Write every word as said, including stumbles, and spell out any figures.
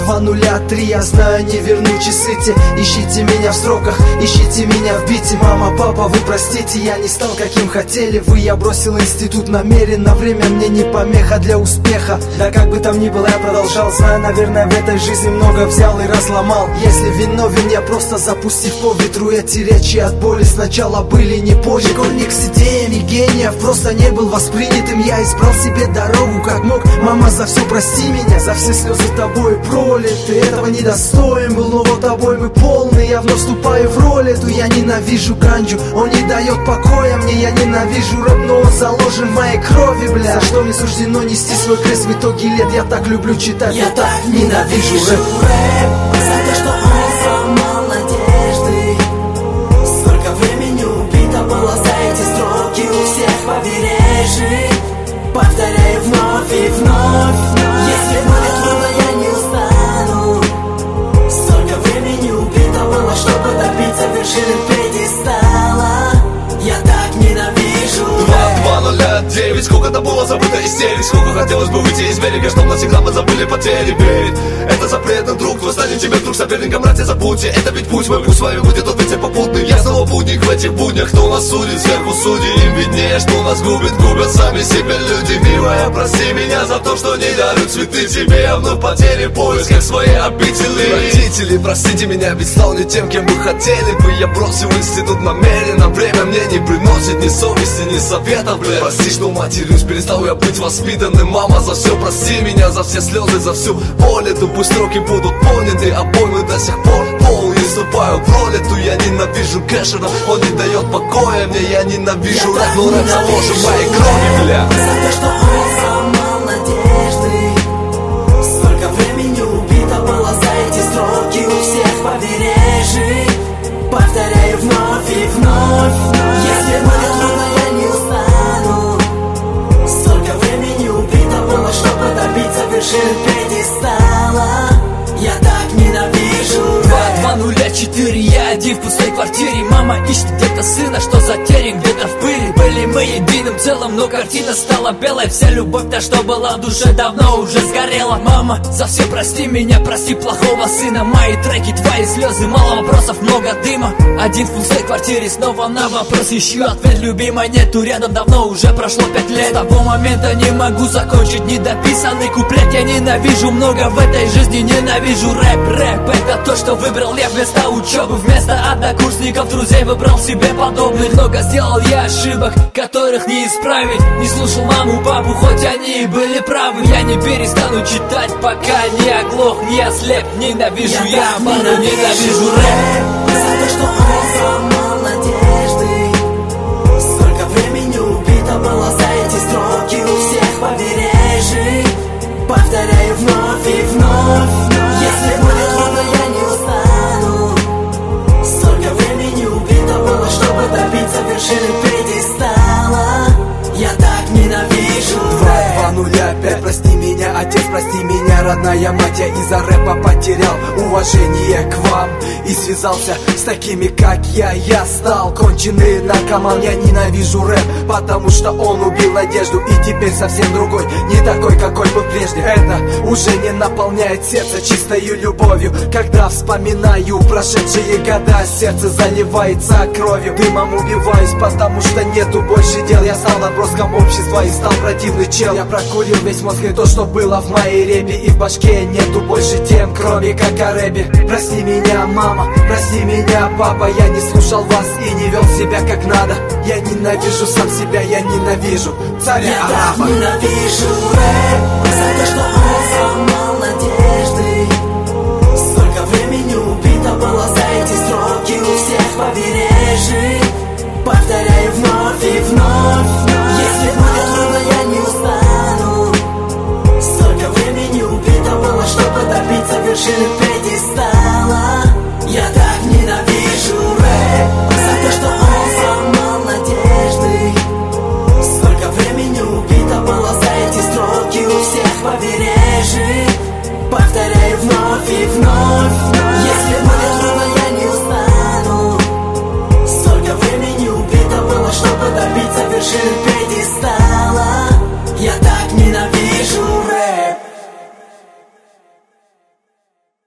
два нуля три, я знаю, не верну часы те. Ищите меня в строках, ищите меня в бите. Мама, папа, вы простите, я не стал каким хотели вы. Я бросил институт намеренно, время мне не помеха для успеха. Да как бы там ни было, я продолжал. Знаю, наверное, в этой жизни много взял и разломал. Если виновен я, просто запустив по ветру эти речи от боли сначала были не позже. Школьник с идеями гениев просто не был воспринятым. Я избрал себе дорогу как мог. Мама, за все прости меня, за все слезы тобой пролиты. Этого недостоин был, но вот тобой мы полны. Я вновь вступаю в роль эту. Я ненавижу ганджу, он не дает покоя мне. Я ненавижу рэп, но он заложен в моей крови, бля. За что мне суждено нести свой крест в итоге лет. Я так люблю читать, я но так ненавижу рэп. рэп за то, что он сломал надежды. Сколько времени убито было за эти строки у всех побережий. Повторяю вновь и вновь. Если будет трудно, я не устану. Столько времени убито было, чтобы добиться вершины пьедестала. Я так ненавижу Два нуля девять, сколько-то было забыто истерик. Сколько хотелось бы выйти из берега, чтоб навсегда мы забыли потери. Верить, это запретный друг, твой станет тебе вдруг соперником, братья, забудьте. Это ведь путь мой, пусть с вами будет тот ветер попутный. Я снова будник в этих буднях, кто нас судит, сверху судьи. Им виднее, что нас губит, губят сами себя люди. Милая, прости меня за то, что не дарю цветы тебе. Я вновь потерян в поисках своей обители. Родители, простите меня, ведь стал не тем, кем вы хотели бы. Я бросил институт намеренно, время мне не приносит ни совести, ни советов, бля. Прости, что матерюсь, перестал я быть воспитанным. Мама, за все прости меня, за все слезы, за всю боль эту. Пусть строки будут поняты, а поймы до сих пор пол. Не вступаю в роль эту, я ненавижу Кэшера. Он не дает покоя мне, я ненавижу рэп, но рэп заложен в моей крови, бля. За то, что он сломал надежды. Сколько времени убито было за эти строки у всех побережий. Повторяю вновь и вновь. Если будет трудно, я не устану. Столько времени убито было, чтобы добиться вершины пьедестала. Я так ненавижу Два нуля четыре, я один в пустой квартире. Мама ищет где-то сына, что затерян где-то в пыли. Были мы единым целым, но картина стала белой. Вся любовь-то, что была в душе, давно уже сгорела. Мама, за все прости меня, прости плохого сына. Мои треки, твои слезы, мало вопросов, много дыма. Один в пустой квартире, снова на вопрос ищу ответ. Любимой нету рядом, давно уже прошло пять лет. С того момента не могу закончить недописанный куплет. Я ненавижу много в этой жизни, ненавижу рэп. Рэп это то, что выбрал я вместо учебы. Вместо однокурсников друзей выбрал себе подобных. Много сделал я ошибок, которых не исправить. Не слушал маму, папу, хоть они и были правы. Я не перестану читать, пока не оглох, не ослеп. Ненавижу я, я обману, ненавижу рэп. За то, что он сломал надежды. Сколько времени убито было за эти строки у всех побережий. Повторяю вновь и вновь. Если будет трудно, я не устану. Столько времени убито было, чтобы добиться вершины пьедестала. Я так ненавижу Два нуля пять, прости меня, отец, прости меня, родная мать. Я из-за рэпа потерял уважение к вам и связался с такими, как я. Я стал конченый наркоман. Я ненавижу рэп, потому что он убил надежду. И теперь совсем другой, не такой, какой был прежде. Это уже не наполняет сердце чистою любовью. Когда вспоминаю прошедшие года, сердце заливается кровью. Дымом убиваюсь, потому что нету больше дел. Я стал отброском общества и стал противный чел. Я прокурил весь мозг и то, что было в моей репе. И в башке нету больше тем, кроме как о рэпе. Прости меня, мама, прости меня, папа. Я не слушал вас и не вел себя как надо. Я ненавижу сам себя, я ненавижу царя Я Арафа. так ненавижу рэп за то, что он сломал надежды. Столько времени убито было за эти строки у всех побережий. Повторяю вновь и вновь. Если будет трудно, я не устану. Столько времени убито было, чтобы добиться вершины пьедестала. Я так ненавижу рэп за то, что он сломал надежды. Сколько времени убито было за эти строки у всех побережий. Повторяю вновь и вновь. Если будет трудно, я не устану. Столько времени убито было, чтобы добиться вершины